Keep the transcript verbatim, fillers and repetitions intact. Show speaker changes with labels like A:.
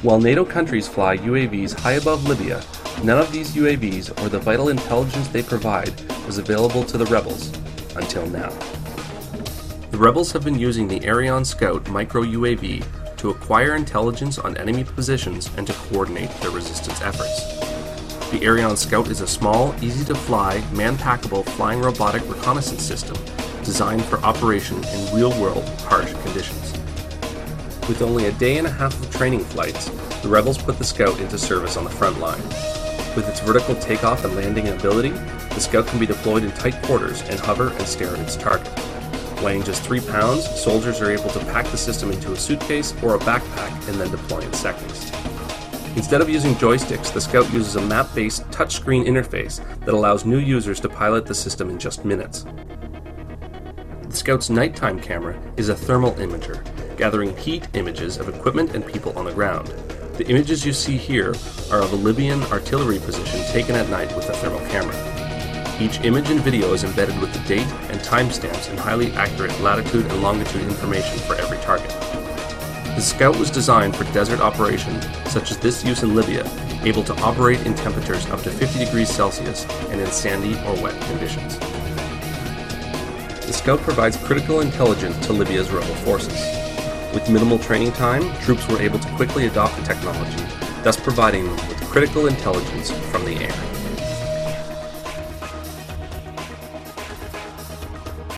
A: While NATO countries fly U A Vs high above Libya, none of these U A Vs or the vital intelligence they provide was available to the rebels, until now. The rebels have been using the Ariane Scout micro U A V to acquire intelligence on enemy positions and to coordinate their resistance efforts. The Ariane Scout is a small, easy-to-fly, man-packable flying robotic reconnaissance system designed for operation in real-world, harsh conditions. With only a day and a half of training flights, the rebels put the Scout into service on the front line. With its vertical takeoff and landing ability, the Scout can be deployed in tight quarters and hover and stare at its target. Weighing just three pounds, soldiers are able to pack the system into a suitcase or a backpack and then deploy in seconds. Instead of using joysticks, the Scout uses a map-based touchscreen interface that allows new users to pilot the system in just minutes. The Scout's nighttime camera is a thermal imager, gathering heat images of equipment and people on the ground. The images you see here are of a Libyan artillery position taken at night with a thermal camera. Each image and video is embedded with the date and timestamps and highly accurate latitude and longitude information for every target. The Scout was designed for desert operations, such as this use in Libya, able to operate in temperatures up to fifty degrees Celsius and in sandy or wet conditions. The Scout provides critical intelligence to Libya's rebel forces. With minimal training time, troops were able to quickly adopt the technology, thus providing them with critical intelligence from the air.